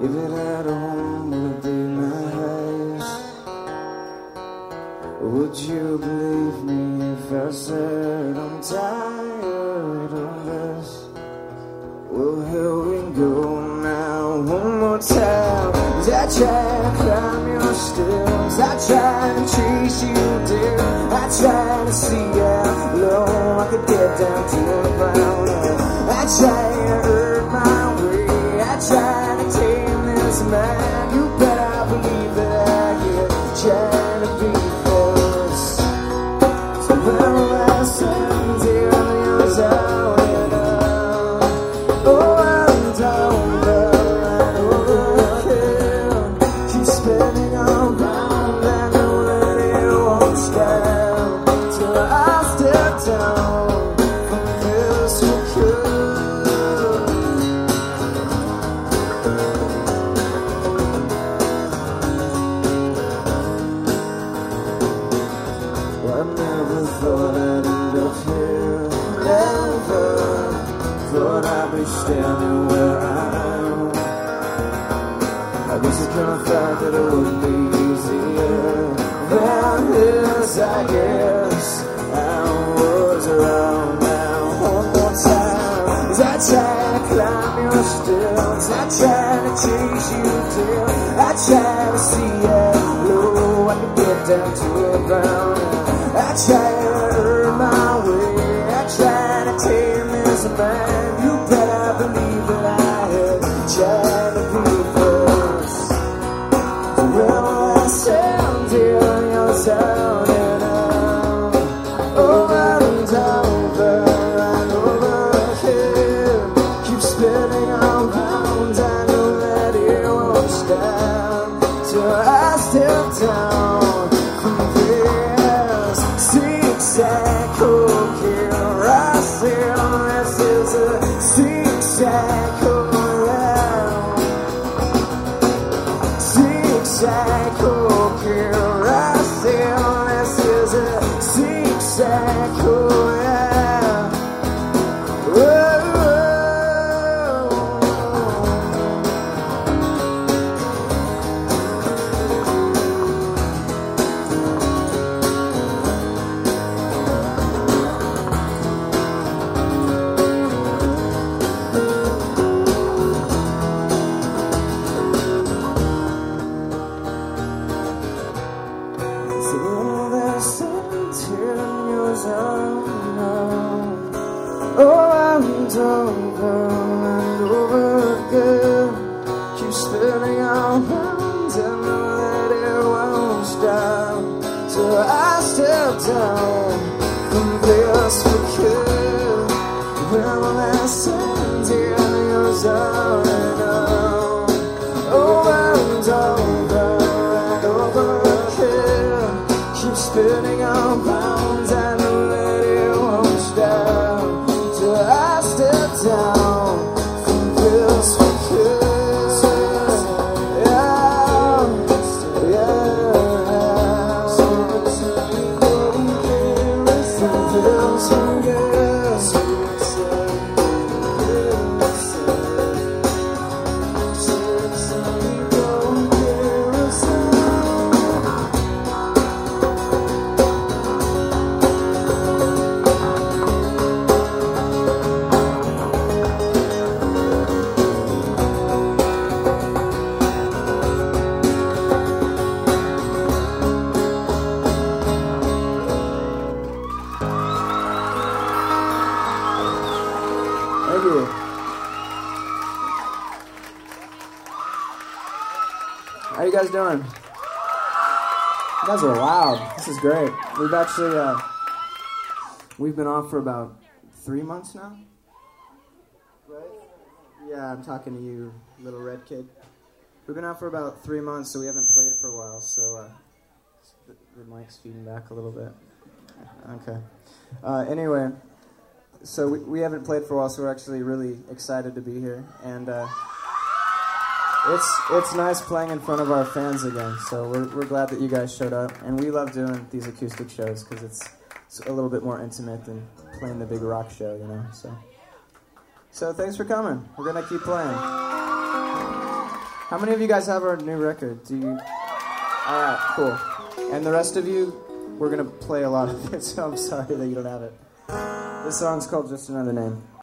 If it had a home, would it be nice? Would you believe me if I said I'm tired of this? Well, here we go now, one more time. As I try to climb your stairs, I try to chase you down, I try to see how low I could get down to the ground. I try to earn my way, I try to tame this man. You better believe that I get trying to be first. So when the last ends here, yours out and out. Oh, I'm down and overkill. Keep spinning around, I know that it won't stop till I step down from this cocoon. I never thought I'd end up here. Never thought I'd be standing where I am. I guess I kind of thought that it would be easier than this. I guess I was around now. One more time as I try to climb your stairs, I try to chase you down, I try to see how low I can get down to the ground. I try to earn my way, I try to tame this man. You better believe that I had tried to be first. So when I stand here in your town and out, over and over and over again, keep spinning around, I know that it won't stop till I step down from this zigzag cocaine. I said this is a zigzag around, zigzag cocaine. I said this is a zigzag around. Whoa. So there's something in your zone now. Oh, I'm over and over again. Keep spinning around and know that it won't stop till I step down from this wicked. When the last ends here, your zone now. Oh, I'm over and over again. Keep spinning around, I know that it won't stop till I step down from this wicked. Thank you. How you guys doing? You guys are loud. This is great. We've actually, we've been off for about 3 months now. Right? Yeah, I'm talking to you, little red kid. We've been out for about 3 months, so we haven't played for a while, so the mic's feeding back a little bit. Okay. Anyway, so we haven't played for a while, so we're actually really excited to be here, and it's nice playing in front of our fans again. So we're glad that you guys showed up, and we love doing these acoustic shows because it's a little bit more intimate than playing the big rock show, you know. So thanks for coming. We're gonna keep playing. How many of you guys have our new record? Do you? Alright, cool. And the rest of you, we're gonna play a lot of it, so I'm sorry that you don't have it. This song's called Just Another Name.